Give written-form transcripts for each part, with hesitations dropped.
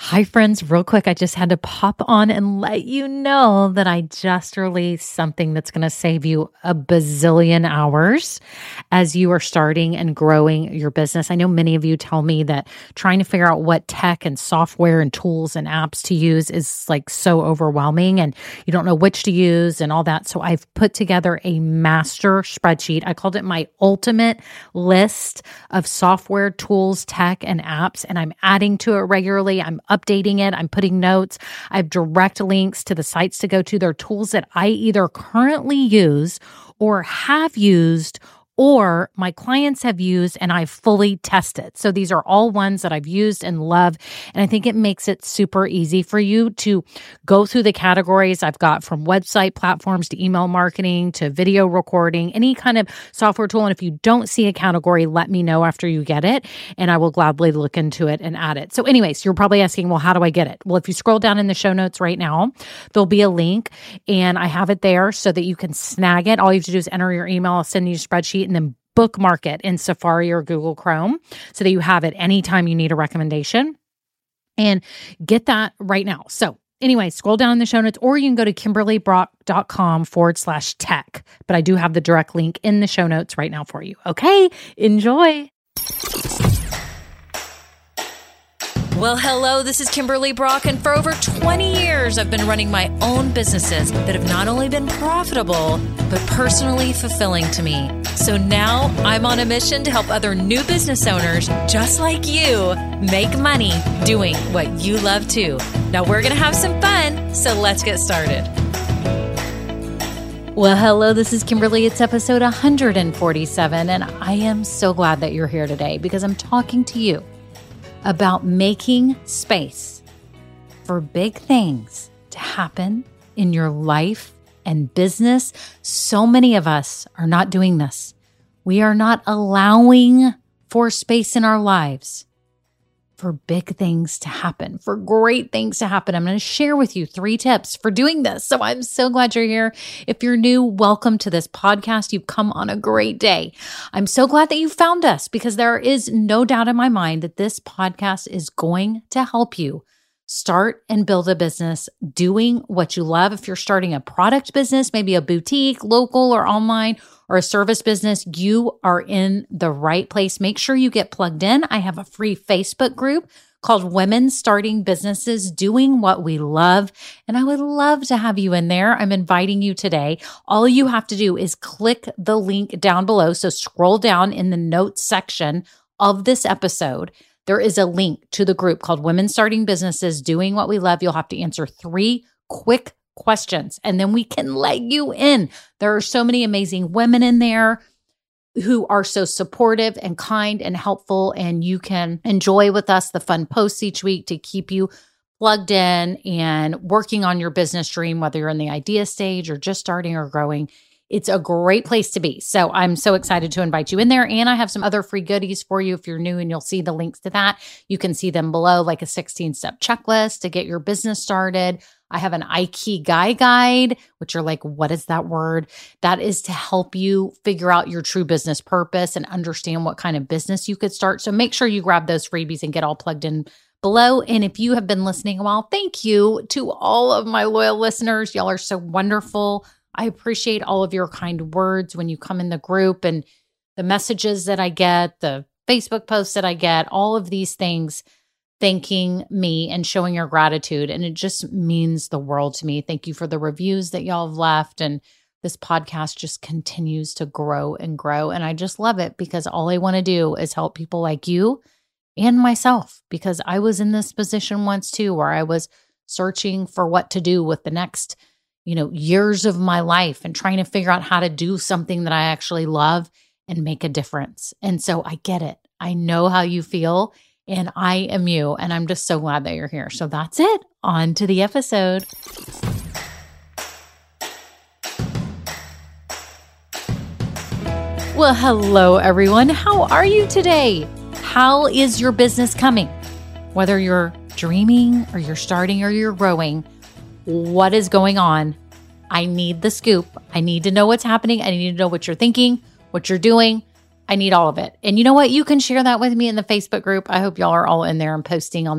Hi, friends. Real quick, I just had to pop on and let you know that I just released something that's going to save you a bazillion hours as you are starting and growing your business. I know many of you tell me that trying to figure out what tech and software and tools and apps to use is like so overwhelming and you don't know which to use and all that. So I've put together a master spreadsheet. I called it my ultimate list of software, tools, tech, and apps, and I'm adding to it regularly. I'm updating it. I'm putting notes. I have direct links to the sites to go to. They're tools that I either currently use or have used or my clients have used and I've fully tested. So these are all ones that I've used and love. And I think it makes it super easy for you to go through the categories I've got, from website platforms to email marketing to video recording, any kind of software tool. And if you don't see a category, let me know after you get it and I will gladly look into it and add it. So anyways, you're probably asking, well, how do I get it? Well, if you scroll down in the show notes right now, there'll be a link and I have it there so that you can snag it. All you have to do is enter your email. I'll send you a spreadsheet and then bookmark it in Safari or Google Chrome so that you have it anytime you need a recommendation, and get that right now. So anyway, scroll down in the show notes, or you can go to KimberlyBrock.com/tech. But I do have the direct link in the show notes right now for you. Okay, enjoy. Well, hello, this is Kimberly Brock, and for over 20 years, I've been running my own businesses that have not only been profitable, but personally fulfilling to me. So now I'm on a mission to help other new business owners just like you make money doing what you love too. Now we're going to have some fun, so let's get started. Well, hello, this is Kimberly. It's episode 147, and I am so glad that you're here today because I'm talking to you about making space for big things to happen in your life and business. So many of us are not doing this. We are not allowing for space in our lives for big things to happen, for great things to happen. I'm going to share with you 3 tips for doing this. So I'm so glad you're here. If you're new, welcome to this podcast. You've come on a great day. I'm so glad that you found us because there is no doubt in my mind that this podcast is going to help you start and build a business doing what you love. If you're starting a product business, maybe a boutique, local or online, or a service business, you are in the right place. Make sure you get plugged in. I have a free Facebook group called Women Starting Businesses Doing What We Love, and I would love to have you in there. I'm inviting you today. All you have to do is click the link down below. So scroll down in the notes section of this episode. There is a link to the group called Women Starting Businesses Doing What We Love. You'll have to answer 3 quick questions, and then we can let you in. There are so many amazing women in there who are so supportive and kind and helpful, and you can enjoy with us the fun posts each week to keep you plugged in and working on your business dream, whether you're in the idea stage or just starting or growing. It's a great place to be. So I'm so excited to invite you in there. And I have some other free goodies for you if you're new, and you'll see the links to that. You can see them below, like a 16-step checklist to get your business started. I have an Ikigai guide, which you're like, what is that word? That is to help you figure out your true business purpose and understand what kind of business you could start. So make sure you grab those freebies and get all plugged in below. And if you have been listening a while, thank you to all of my loyal listeners. Y'all are so wonderful. I appreciate all of your kind words when you come in the group, and the messages that I get, the Facebook posts that I get, all of these things, thanking me and showing your gratitude. And it just means the world to me. Thank you for the reviews that y'all have left. And this podcast just continues to grow and grow. And I just love it because all I want to do is help people like you and myself, because I was in this position once too, where I was searching for what to do with the next years of my life and trying to figure out how to do something that I actually love and make a difference. And so I get it. I know how you feel, and I am you. And I'm just so glad that you're here. So that's it. On to the episode. Well, hello, everyone. How are you today? How is your business coming? Whether you're dreaming or you're starting or you're growing, what is going on? I need the scoop. I need to know what's happening. I need to know what you're thinking, what you're doing. I need all of it. And you know what? You can share that with me in the Facebook group. I hope y'all are all in there and posting on the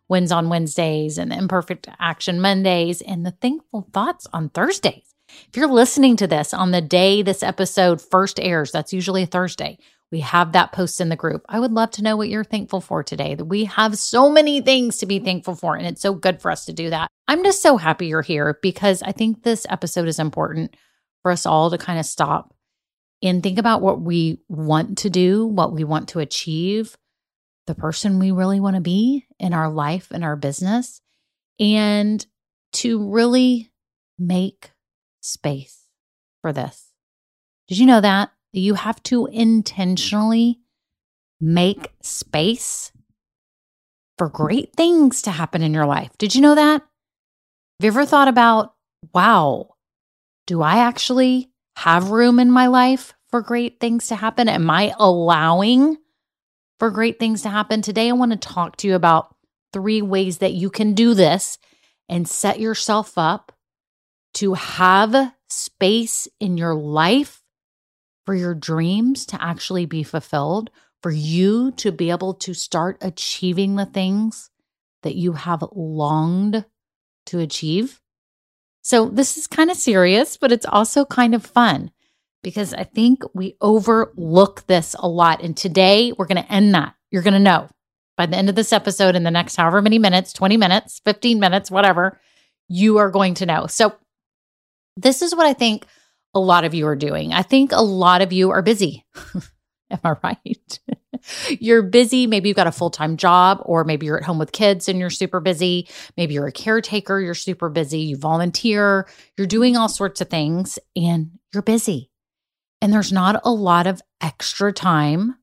Wins on Wednesdays and the Imperfect Action Mondays and the Thankful Thoughts on Thursdays. If you're listening to this on the day this episode first airs, that's usually a Thursday, we have that post in the group. I would love to know what you're thankful for today. That we have so many things to be thankful for, and it's so good for us to do that. I'm just so happy you're here because I think this episode is important for us all to kind of stop and think about what we want to do, what we want to achieve, the person we really want to be in our life and our business, and to really make space for this. Did you know that you have to intentionally make space for great things to happen in your life? Did you know that? Have you ever thought about, wow, do I actually have room in my life for great things to happen? Am I allowing for great things to happen? Today, I want to talk to you about 3 ways that you can do this and set yourself up to have space in your life for your dreams to actually be fulfilled, for you to be able to start achieving the things that you have longed to achieve. So this is kind of serious, but it's also kind of fun because I think we overlook this a lot. And today we're going to end that. You're going to know by the end of this episode, in the next however many minutes, 20 minutes, 15 minutes, whatever, you are going to know. So this is what I think a lot of you are doing. I think a lot of you are busy. Am I right? You're busy. Maybe you've got a full-time job, or maybe you're at home with kids and you're super busy. Maybe you're a caretaker, you're super busy. You volunteer, you're doing all sorts of things and you're busy. And there's not a lot of extra time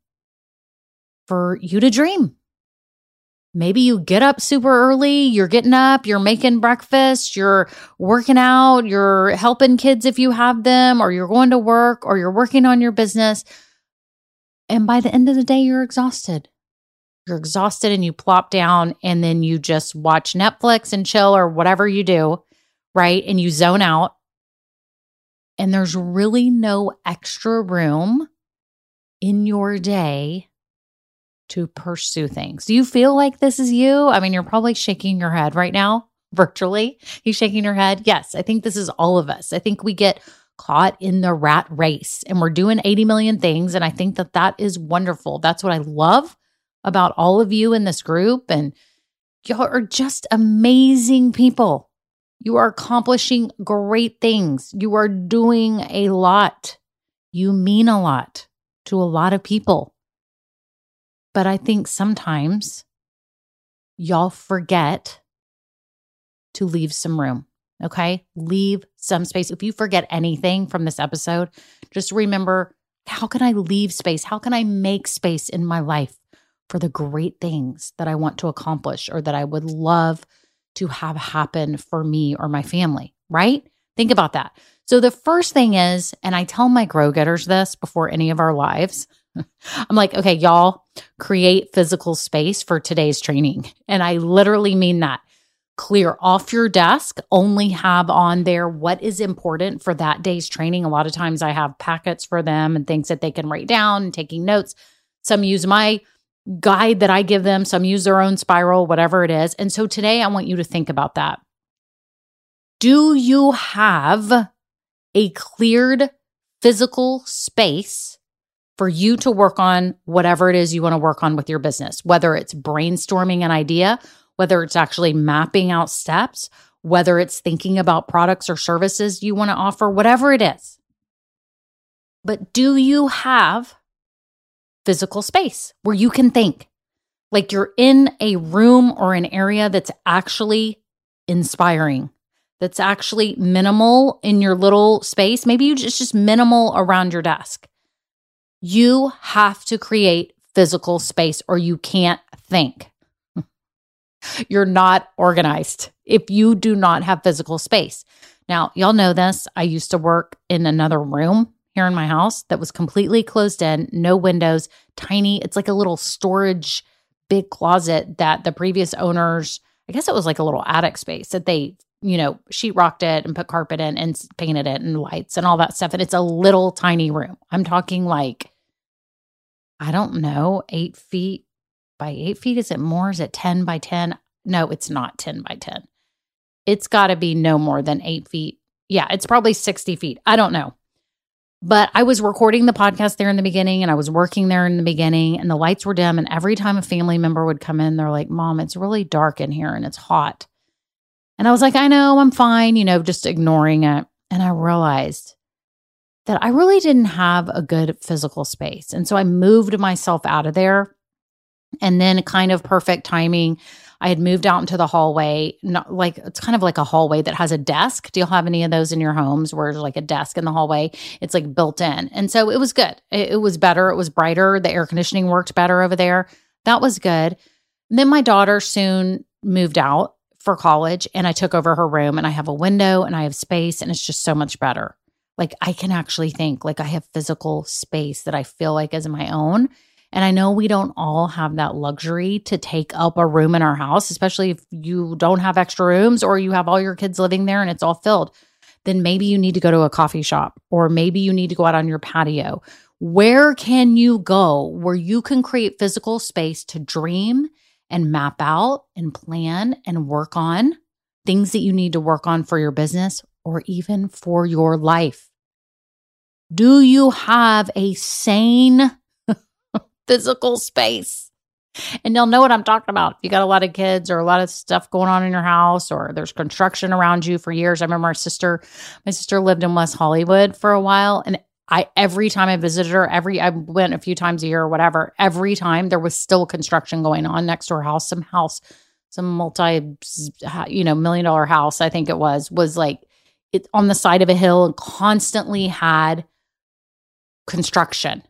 for you to dream. Maybe you get up super early, you're getting up, you're making breakfast, you're working out, you're helping kids if you have them, or you're going to work, or you're working on your business. And by the end of the day, you're exhausted. You're exhausted and you plop down and then you just watch Netflix and chill or whatever you do, right? And you zone out. And there's really no extra room in your day to pursue things. Do you feel like this is you? I mean, you're probably shaking your head right now, virtually. You shaking your head? Yes, I think this is all of us. I think we get caught in the rat race and we're doing 80 million things. And I think that that is wonderful. That's what I love about all of you in this group. And y'all are just amazing people. You are accomplishing great things. You are doing a lot. You mean a lot to a lot of people. But I think sometimes y'all forget to leave some room, okay? Leave some space. If you forget anything from this episode, just remember, how can I leave space? How can I make space in my life for the great things that I want to accomplish or that I would love to have happen for me or my family, right? Think about that. So the first thing is, and I tell my Grow Getters this before any of our lives, I'm like, okay, y'all create physical space for today's training. And I literally mean that. Clear off your desk, only have on there what is important for that day's training. A lot of times I have packets for them and things that they can write down and taking notes. Some use my guide that I give them. Some use their own spiral, whatever it is. And so today I want you to think about that. Do you have a cleared physical space for you to work on whatever it is you want to work on with your business, whether it's brainstorming an idea, whether it's actually mapping out steps, whether it's thinking about products or services you want to offer, whatever it is. But do you have physical space where you can think? Like you're in a room or an area that's actually inspiring, that's actually minimal in your little space. Maybe it's just minimal around your desk. You have to create physical space or you can't think. You're not organized if you do not have physical space. Now, y'all know this. I used to work in another room here in my house that was completely closed in, no windows, tiny. It's like a little storage, big closet that the previous owners, I guess it was like a little attic space that they, sheetrocked it and put carpet in and painted it and lights and all that stuff. And it's a little tiny room. I'm talking like, I don't know, 8 feet by 8 feet. Is it more? Is it 10 by 10? no, it's not 10 by 10. It's got to be no more than 8 feet. Yeah, it's probably 60 feet. I don't know. But I was recording the podcast there in the beginning and I was working there in the beginning and the lights were dim. And every time a family member would come in, they're like, Mom, it's really dark in here and it's hot. And I was like, I know, I'm fine, just ignoring it. And I realized that I really didn't have a good physical space. And so I moved myself out of there. And then kind of perfect timing, I had moved out into the hallway, it's kind of like a hallway that has a desk. Do you have any of those in your homes where there's like a desk in the hallway? It's like built in. And so it was good. It was better. It was brighter. The air conditioning worked better over there. That was good. And then my daughter soon moved out for college and I took over her room and I have a window and I have space and it's just so much better. Like I can actually think like I have physical space that I feel like is my own. And I know we don't all have that luxury to take up a room in our house, especially if you don't have extra rooms or you have all your kids living there and it's all filled. Then maybe you need to go to a coffee shop or maybe you need to go out on your patio. Where can you go where you can create physical space to dream and map out and plan and work on things that you need to work on for your business or even for your life? Do you have a sane physical space? And you'll know what I'm talking about. If you got a lot of kids or a lot of stuff going on in your house or there's construction around you for years. I remember my sister lived in West Hollywood for a while. And every time I visited her, I went a few times a year or whatever, every time there was still construction going on next to her house, some multi, $1 million house, I think it was like it on the side of a hill and constantly had construction,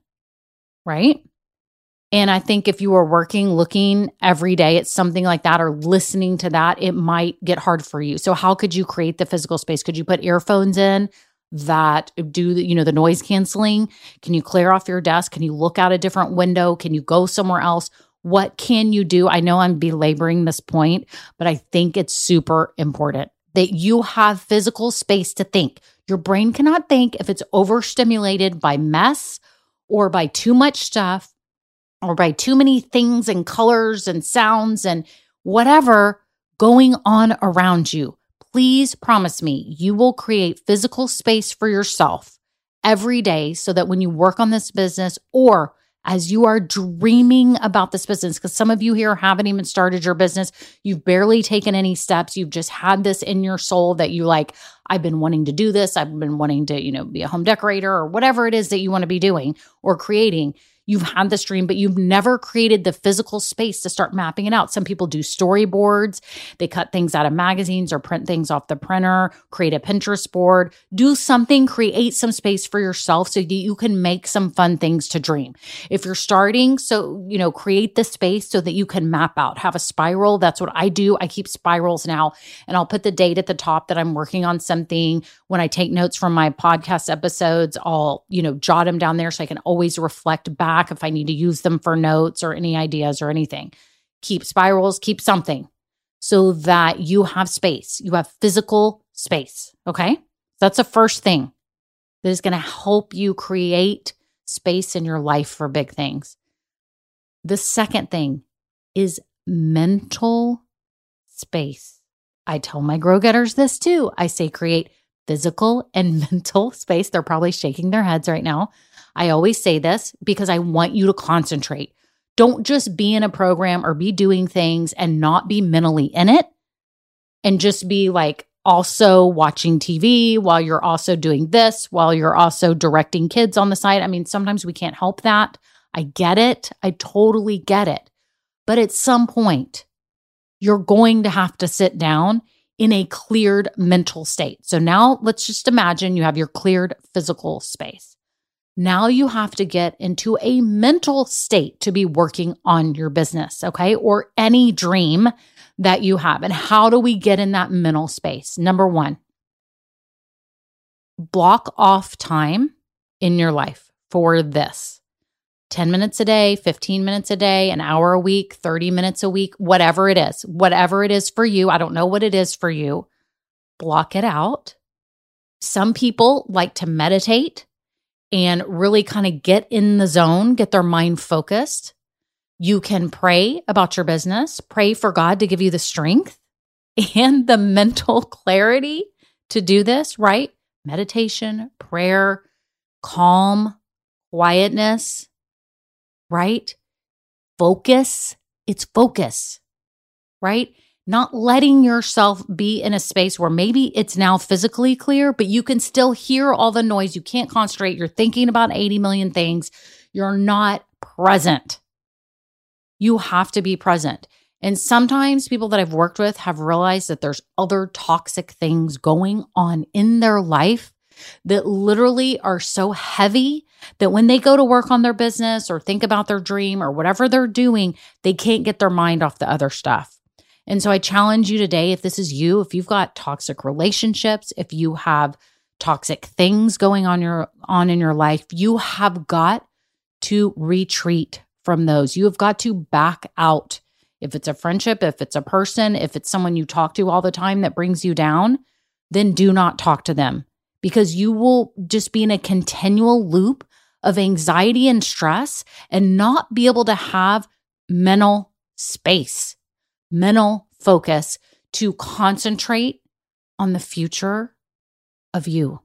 right? And I think if you were looking every day at something like that or listening to that, it might get hard for you. So how could you create the physical space? Could you put earphones in that do the noise canceling? Can you clear off your desk? Can you look out a different window? Can you go somewhere else? What can you do? I know I'm belaboring this point, but I think it's super important that you have physical space to think. Your brain cannot think if it's overstimulated by mess or by too much stuff, or by too many things and colors and sounds and whatever going on around you. Please promise me you will create physical space for yourself every day so that when you work on this business or as you are dreaming about this business, because some of you here haven't even started your business, you've barely taken any steps, you've just had this in your soul that you like, I've been wanting to do this, I've been wanting to, be a home decorator or whatever it is that you want to be doing or creating. You've had this dream, but you've never created the physical space to start mapping it out. Some people do storyboards. They cut things out of magazines or print things off the printer, create a Pinterest board, do something, create some space for yourself so that you can make some fun things to dream. If you're starting, create the space so that you can map out, have a spiral. That's what I do. I keep spirals now and I'll put the date at the top that I'm working on something. When I take notes from my podcast episodes, I'll, jot them down there so I can always reflect back if I need to use them for notes or any ideas or anything. Keep spirals, keep something so that you have space. You have physical space, okay? That's the first thing that is going to help you create space in your life for big things. The second thing is mental space. I tell my grow-getters this too. I say create physical and mental space. They're probably shaking their heads right now. I always say this because I want you to concentrate. Don't just be in a program or be doing things and not be mentally in it and just be like also watching TV while you're also doing this, while you're also directing kids on the side. I mean, sometimes we can't help that. I get it. I totally get it. But at some point, you're going to have to sit down in a cleared mental state. So now let's just imagine you have your cleared physical space. Now you have to get into a mental state to be working on your business, okay? Or any dream that you have. And how do we get in that mental space? Number one, block off time in your life for this. 10 minutes a day, 15 minutes a day, an hour a week, 30 minutes a week, whatever it is for you. I don't know what it is for you. Block it out. Some people like to meditate and really kind of get in the zone, get their mind focused. You can pray about your business, pray for God to give you the strength and the mental clarity to do this, right? Meditation, prayer, calm, quietness, right? Focus. It's focus, right? Not letting yourself be in a space where maybe it's now physically clear, but you can still hear all the noise. You can't concentrate. You're thinking about 80 million things. You're not present. You have to be present. And sometimes people that I've worked with have realized that there's other toxic things going on in their life that literally are so heavy that when they go to work on their business or think about their dream or whatever they're doing, they can't get their mind off the other stuff. And so I challenge you today, if this is you, if you've got toxic relationships, if you have toxic things going on in your life, you have got to retreat from those. You have got to back out. If it's a friendship, if it's a person, if it's someone you talk to all the time that brings you down, then do not talk to them, because you will just be in a continual loop of anxiety and stress and not be able to have mental space, mental focus to concentrate on the future of you.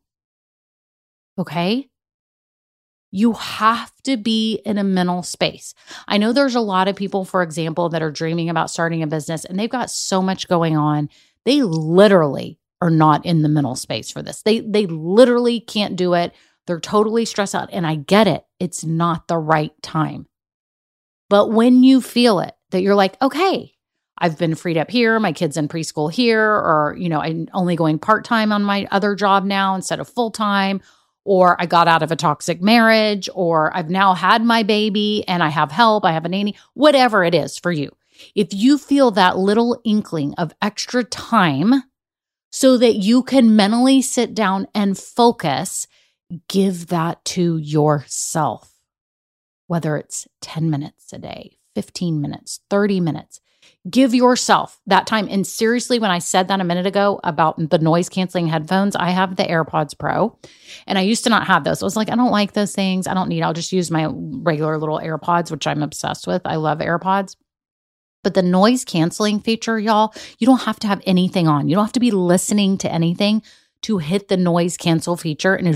Okay? You have to be in a mental space. I know there's a lot of people, for example, that are dreaming about starting a business and they've got so much going on. They literally are not in the mental space for this. They literally can't do it. They're totally stressed out. And I get it. It's not the right time. But when you feel it, that you're like, okay, I've been freed up here. My kid's in preschool here, or, I'm only going part-time on my other job now instead of full-time, or I got out of a toxic marriage, or I've now had my baby and I have help, I have a nanny, whatever it is for you. If you feel that little inkling of extra time so that you can mentally sit down and focus, give that to yourself. Whether it's 10 minutes a day, 15 minutes, 30 minutes, give yourself that time. And seriously, when I said that a minute ago about the noise canceling headphones, I have the AirPods Pro and I used to not have those. I was like, I don't like those things. I'll just use my regular little AirPods, which I'm obsessed with. I love AirPods. But the noise canceling feature, y'all, you don't have to have anything on. You don't have to be listening to anything to hit the noise cancel feature. And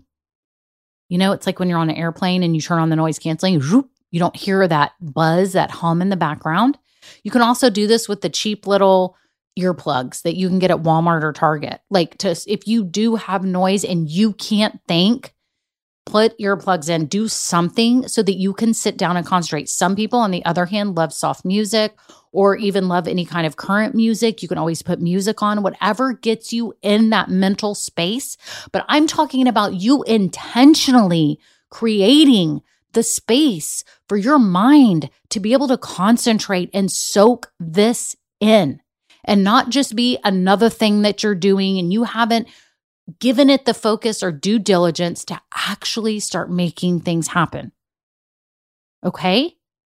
it's like when you're on an airplane and you turn on the noise canceling, you don't hear that buzz, that hum in the background. You can also do this with the cheap little earplugs that you can get at Walmart or Target. If you do have noise and you can't think, put earplugs in, do something so that you can sit down and concentrate. Some people, on the other hand, love soft music or even love any kind of current music. You can always put music on, whatever gets you in that mental space. But I'm talking about you intentionally creating the space for your mind to be able to concentrate and soak this in, and not just be another thing that you're doing and you haven't given it the focus or due diligence to actually start making things happen. Okay?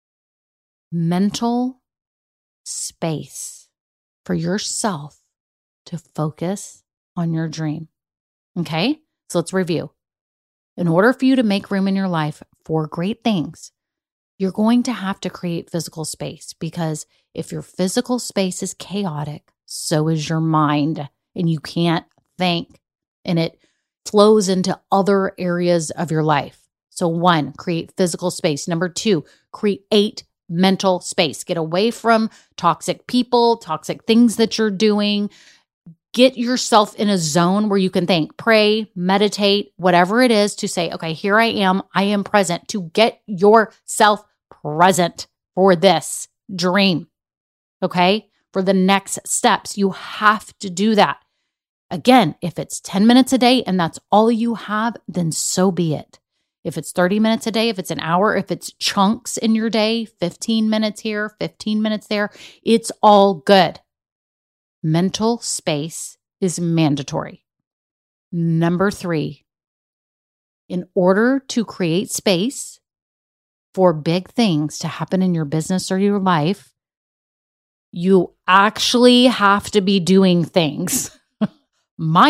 Mental space for yourself to focus on your dream. Okay? So let's review. In order for you to make room in your life for great things, you're going to have to create physical space, because if your physical space is chaotic, so is your mind, and you can't think, and it flows into other areas of your life. So 1, create physical space. Number 2, create mental space. Get away from toxic people, toxic things that you're doing. Get yourself in a zone where you can think, pray, meditate, whatever it is, to say, okay, here I am present, to get yourself present for this dream. Okay? For the next steps, you have to do that. Again, if it's 10 minutes a day and that's all you have, then so be it. If it's 30 minutes a day, if it's an hour, if it's chunks in your day, 15 minutes here, 15 minutes there, it's all good. Mental space is mandatory. Number 3, in order to create space for big things to happen in your business or your life, you actually have to be doing things.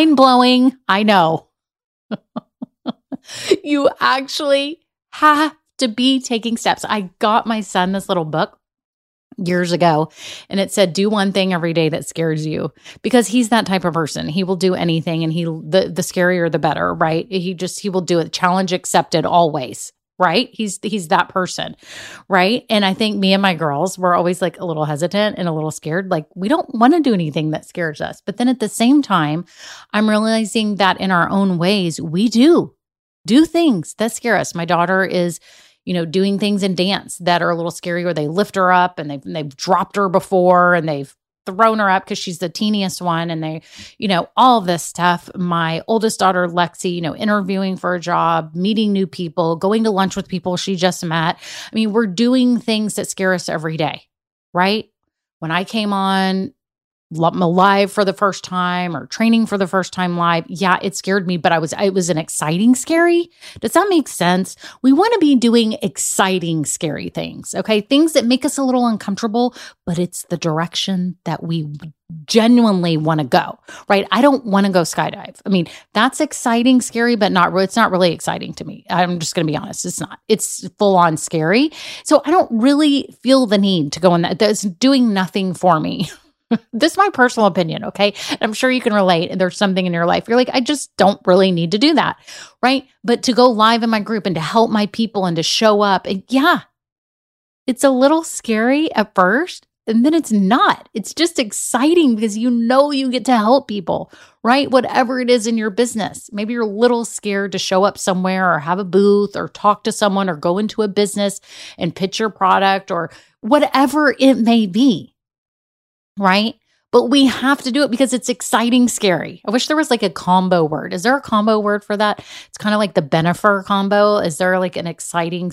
Mind-blowing, I know. You actually have to be taking steps. I got my son this little book years ago, and it said, do one thing every day that scares you, because he's that type of person. He will do anything, and the scarier, the better, right? He will do it. Challenge accepted always, right? He's that person, right? And I think me and my girls were always like a little hesitant and a little scared. Like, we don't want to do anything that scares us. But then at the same time, I'm realizing that in our own ways, we do things that scare us. My daughter is doing things in dance that are a little scary, where they lift her up and they've dropped her before, and they've thrown her up because she's the teeniest one. And they, all this stuff. My oldest daughter, Lexi, interviewing for a job, meeting new people, going to lunch with people she just met. I mean, we're doing things that scare us every day, right? When I came on live for the first time, or training for the first time live, yeah, it scared me, but it was an exciting scary. Does that make sense? We want to be doing exciting scary things, okay? Things that make us a little uncomfortable, but it's the direction that we genuinely want to go, right? I don't want to go skydive. I mean, that's exciting scary, but it's not really exciting to me. I'm just going to be honest. It's not. It's full on scary. So I don't really feel the need to go in that. That's doing nothing for me. This is my personal opinion, okay? And I'm sure you can relate. And there's something in your life you're like, I just don't really need to do that, right? But to go live in my group and to help my people and to show up, and yeah, it's a little scary at first, and then it's not. It's just exciting because you get to help people, right? Whatever it is in your business. Maybe you're a little scared to show up somewhere or have a booth or talk to someone or go into a business and pitch your product or whatever it may be. Right? But we have to do it because it's exciting, scary. I wish there was like a combo word. Is there a combo word for that? It's kind of like the Bennifer combo. Is there like an exciting,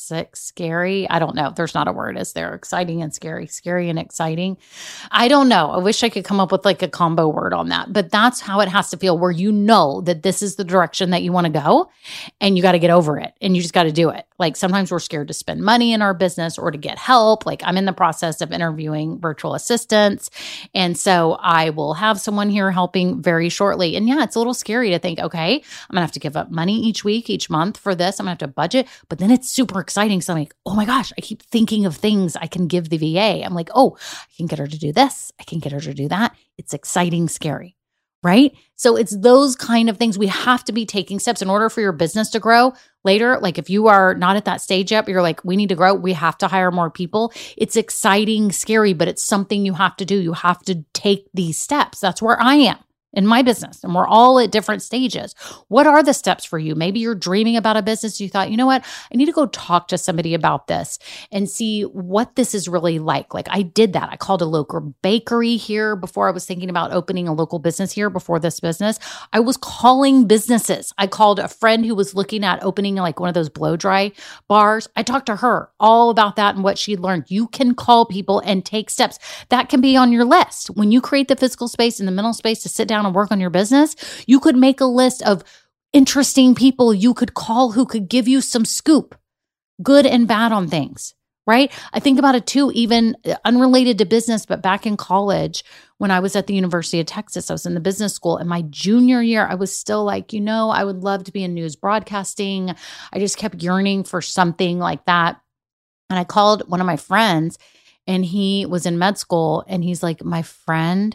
scary? I don't know. There's not a word. Is there exciting and scary and exciting? I don't know. I wish I could come up with like a combo word on that. But that's how it has to feel, where that this is the direction that you want to go, and you got to get over it, and you just got to do it. Like, sometimes we're scared to spend money in our business or to get help. Like, I'm in the process of interviewing virtual assistants. And so I will have someone here helping very shortly. And yeah, it's a little scary to think, okay, I'm gonna have to give up money each week, each month for this. I'm gonna have to budget, but then it's super exciting. So I'm like, oh my gosh, I keep thinking of things I can give the VA. I'm like, oh, I can get her to do this. I can get her to do that. It's exciting, scary, right? So it's those kind of things. We have to be taking steps in order for your business to grow later. Like, if you are not at that stage yet, but you're like, we need to grow, we have to hire more people. It's exciting, scary, but it's something you have to do. You have to take these steps. That's where I am in my business, and we're all at different stages. What are the steps for you? Maybe you're dreaming about a business. You thought, you know what? I need to go talk to somebody about this and see what this is really like. Like, I did that. I called a local bakery here before I was thinking about opening a local business here before this business. I was calling businesses. I called a friend who was looking at opening like one of those blow dry bars. I talked to her all about that and what she'd learned. You can call people and take steps. That can be on your list. When you create the physical space and the mental space to sit down and work on your business, you could make a list of interesting people you could call who could give you some scoop, good and bad, on things, right? I think about it too, even unrelated to business, but back in college, when I was at the University of Texas, I was in the business school, and my junior year, I was still like, I would love to be in news broadcasting. I just kept yearning for something like that. And I called one of my friends, and he was in med school, and he's like, my friend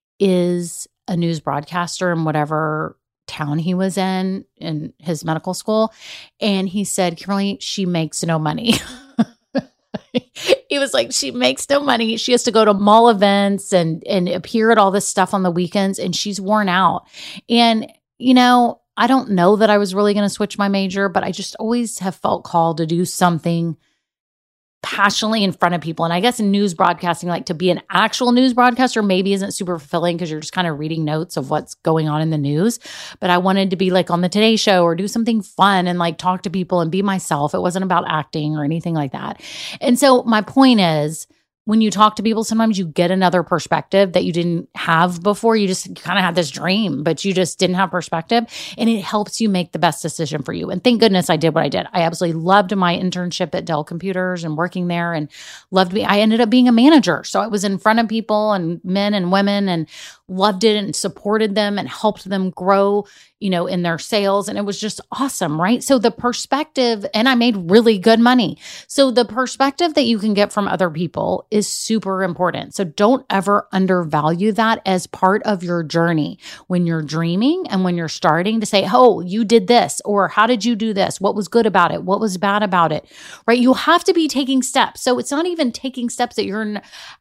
is a news broadcaster in whatever town he was in his medical school. And he said, Kimberly, she makes no money. He was like, she makes no money. She has to go to mall events and appear at all this stuff on the weekends, and she's worn out. And, I don't know that I was really going to switch my major, but I just always have felt called to do something passionately in front of people. And I guess in news broadcasting, like, to be an actual news broadcaster maybe isn't super fulfilling because you're just kind of reading notes of what's going on in the news. But I wanted to be like on the Today Show or do something fun and like talk to people and be myself. It wasn't about acting or anything like that. And so my point is, when you talk to people, sometimes you get another perspective that you didn't have before. You kind of had this dream, but you just didn't have perspective, and it helps you make the best decision for you. And thank goodness I did what I did. I absolutely loved my internship at Dell Computers and working there, and I ended up being a manager. So I was in front of people and men and women, and loved it and supported them and helped them grow, in their sales. And it was just awesome, right? So the perspective, and I made really good money. So the perspective that you can get from other people is super important. So don't ever undervalue that as part of your journey when you're dreaming and when you're starting to say, oh, you did this, or how did you do this? What was good about it? What was bad about it? Right? You have to be taking steps. So it's not even taking steps that you're,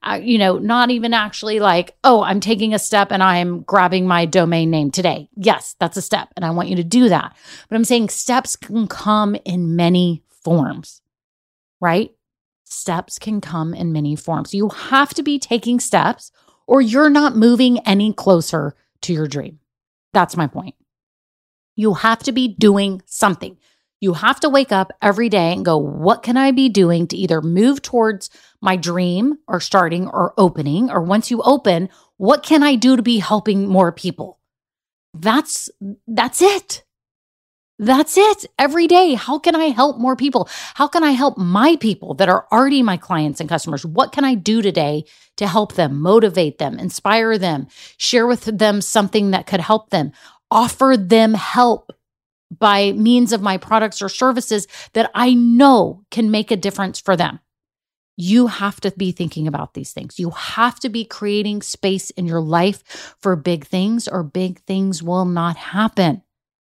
not even actually like, oh, I'm taking a step and I'm grabbing my domain name today. Yes, that's a step. And I want you to do that. But I'm saying steps can come in many forms, right? Steps can come in many forms. You have to be taking steps or you're not moving any closer to your dream. That's my point. You have to be doing something. You have to wake up every day and go, what can I be doing to either move towards my dream or starting or opening? Or once you open, what can I do to be helping more people? That's it. That's it. Every day. How can I help more people? How can I help my people that are already my clients and customers? What can I do today to help them, motivate them, inspire them, share with them something that could help them, offer them help by means of my products or services that I know can make a difference for them? You have to be thinking about these things. You have to be creating space in your life for big things, or big things will not happen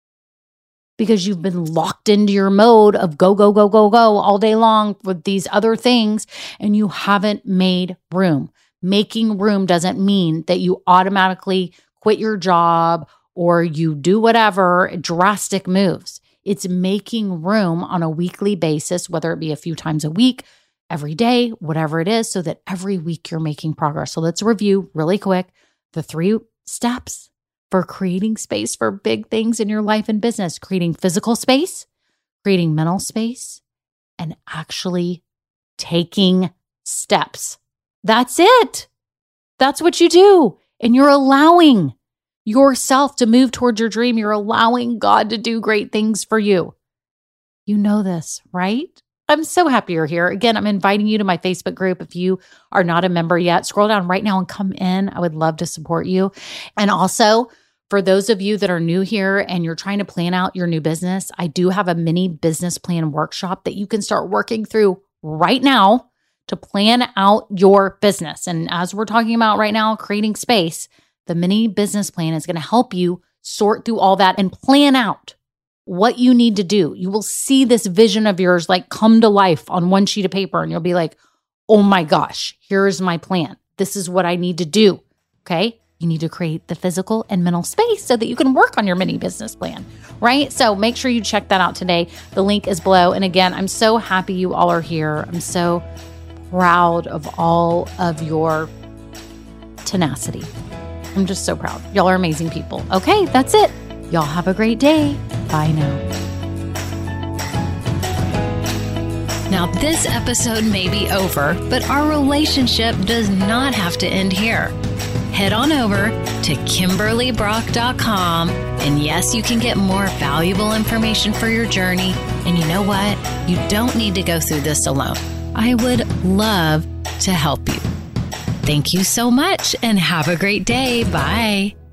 because you've been locked into your mode of go, go, go, go, go all day long with these other things, and you haven't made room. Making room doesn't mean that you automatically quit your job or you do whatever drastic moves. It's making room on a weekly basis, whether it be a few times a week, every day, whatever it is, so that every week you're making progress. So let's review really quick the 3 steps for creating space for big things in your life and business: creating physical space, creating mental space, and actually taking steps. That's it. That's what you do. And you're allowing yourself to move towards your dream. You're allowing God to do great things for you. You know this, right? I'm so happy you're here. Again, I'm inviting you to my Facebook group. If you are not a member yet, scroll down right now and come in. I would love to support you. And also, for those of you that are new here and you're trying to plan out your new business, I do have a mini business plan workshop that you can start working through right now to plan out your business. And as we're talking about right now, creating space, the mini business plan is going to help you sort through all that and plan out what you need to do. You will see this vision of yours like come to life on one sheet of paper, and you'll be like, oh my gosh, here's my plan. This is what I need to do. Okay. You need to create the physical and mental space so that you can work on your mini business plan, right? So make sure you check that out today. The link is below. And again, I'm so happy you all are here. I'm so proud of all of your tenacity. I'm just so proud. Y'all are amazing people. Okay, that's it. Y'all have a great day. Bye now. Now, this episode may be over, but our relationship does not have to end here. Head on over to KimberlyBrock.com, and yes, you can get more valuable information for your journey. And you know what? You don't need to go through this alone. I would love to help you. Thank you so much, and have a great day. Bye.